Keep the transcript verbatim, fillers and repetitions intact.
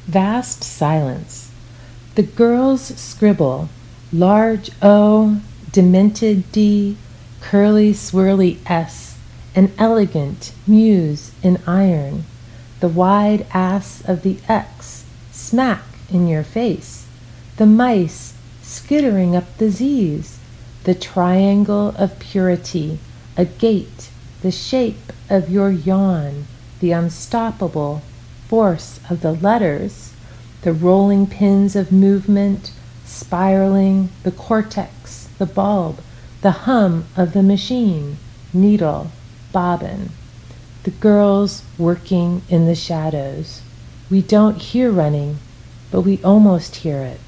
Vast silence. The girls scribble, large O, demented D, curly swirly S, an elegant muse in iron, the wide ass of the X, smack in your face, the mice skittering up the Z's, the triangle of purity, a gate, the shape of your yawn, the unstoppable force of the letters, the rolling pins of movement, spiraling, the cortex, the bulb, the hum of the machine, needle, bobbin, the girls working in the shadows. We don't hear running, but we almost hear it.